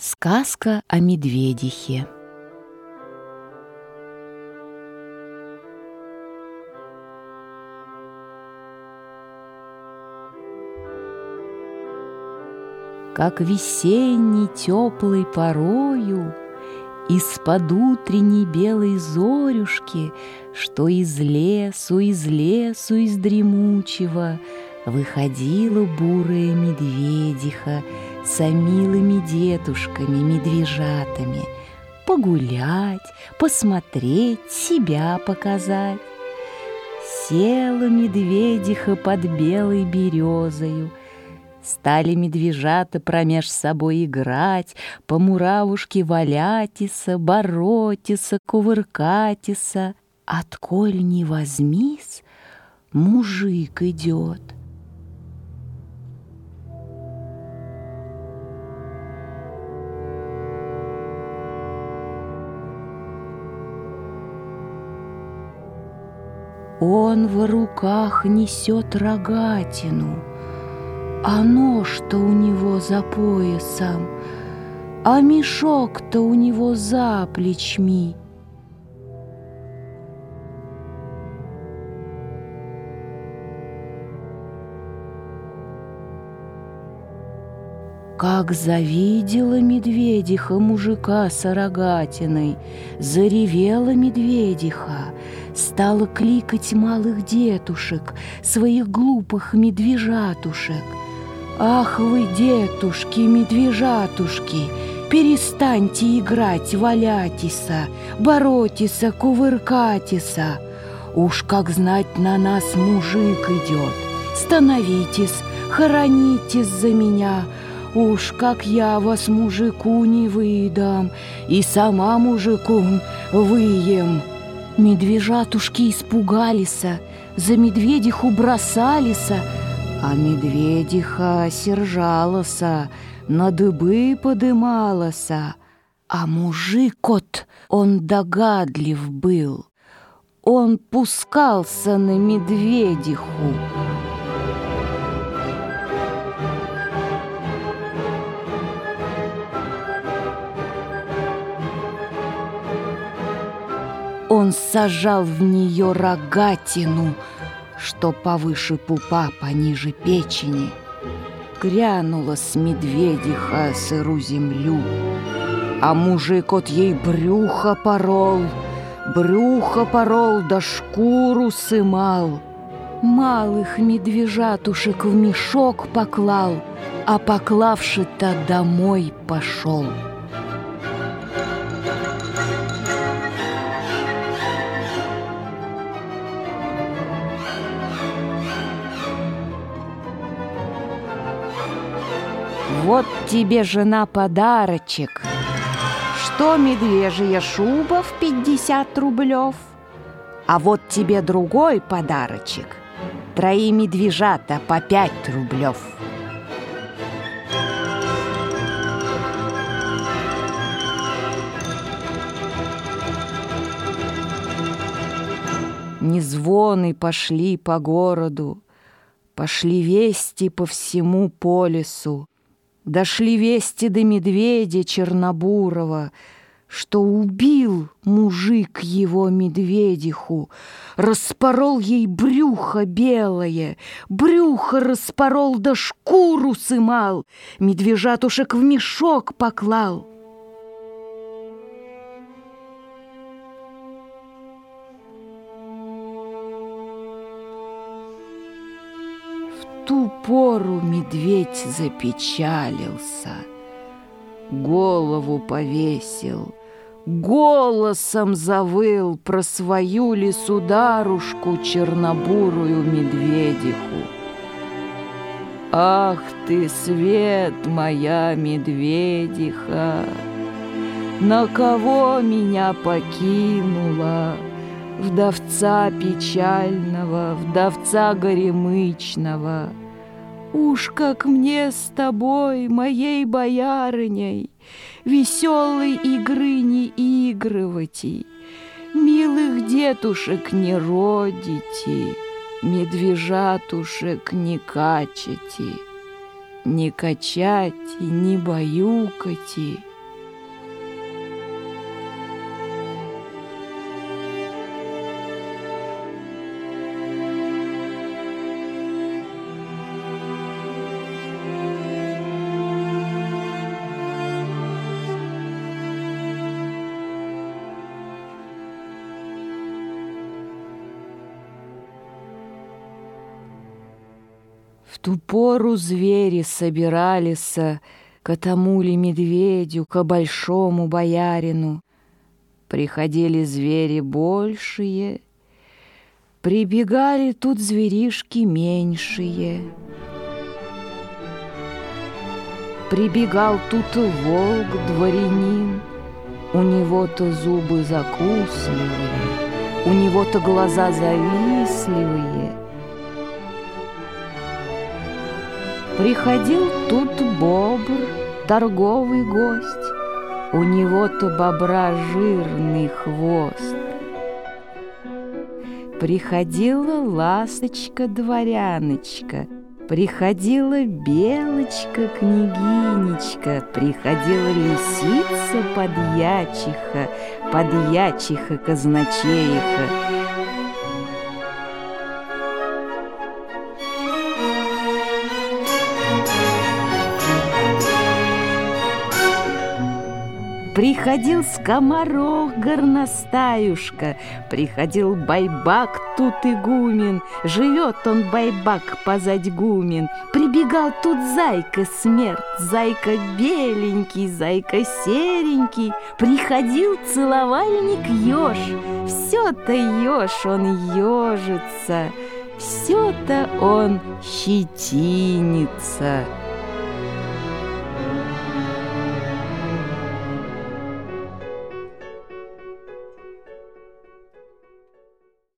Сказка о медведихе. Как весенней теплой порою из-под утренней белой зорюшки, что из лесу, из дремучего выходила бурая медведиха со милыми детушками-медвежатами погулять, посмотреть, себя показать. Села медведиха под белой березою, стали медвежата промеж собой играть, по муравушке валятися, боротися, кувыркатися. Отколь ни возьмись, мужик идет. Он в руках несет рогатину, а нож-то у него за поясом, а мешок-то у него за плечми. Как завидела медведиха мужика с рогатиной, заревела медведиха, стала кликать малых детушек, своих глупых медвежатушек. «Ах вы, детушки, медвежатушки, перестаньте играть, валятися, боротися, кувыркатися! Уж как знать, на нас мужик идет! Становитесь, хоронитесь за меня! Уж как я вас мужику не выдам, и сама мужику выем!» Медвежатушки испугались, за медведиху бросались, а медведиха сержалась, на дыбы подымалась. А мужик-от, он догадлив был, он пускался на медведиху. Он сажал в нее рогатину, что повыше пупа, пониже печени. Грянула с медведиха сыру землю, а мужик от ей брюхо порол, да шкуру сымал. Малых медвежатушек в мешок поклал, а поклавши-то домой пошел. Вот тебе, жена, подарочек. Что медвежья шуба в 50 рублев? А вот тебе другой подарочек. 3 медвежата по 5 рублев. Незвоны пошли по городу, пошли вести по всему по лесу. Дошли вести до медведя чернобурого, что убил мужик его медведиху, распорол ей брюхо белое, брюхо распорол да шкуру сымал, медвежатушек в мешок поклал. В ту пору медведь запечалился, голову повесил, голосом завыл про свою лисударушку чернобурую медведиху. «Ах ты, свет моя медведиха, на кого меня покинула? Вдовца печального, вдовца горемычного! Уж как мне с тобой, моей боярыней, веселой игры не игрывати, милых детушек не родите, медвежатушек не качати, не качати, не баюкати, ту пору звери собирались к тому ли медведю, ко большому боярину. Приходили звери большие, прибегали тут зверишки меньшие. Прибегал тут волк-дворянин, у него-то зубы закусливые, у него-то глаза завистливые. Приходил тут бобр, торговый гость, у него-то бобра жирный хвост. Приходила ласточка-дворяночка, приходила белочка-княгинечка, приходила лисица-подьячиха, подьячиха-казначеиха. Приходил скоморох горностаюшка, приходил байбак тут игумен, живет он байбак позадь гумен. Прибегал тут зайка смерть, зайка беленький, зайка серенький. Приходил целовальник еж, все-то еж он ежится, все-то он щетинится.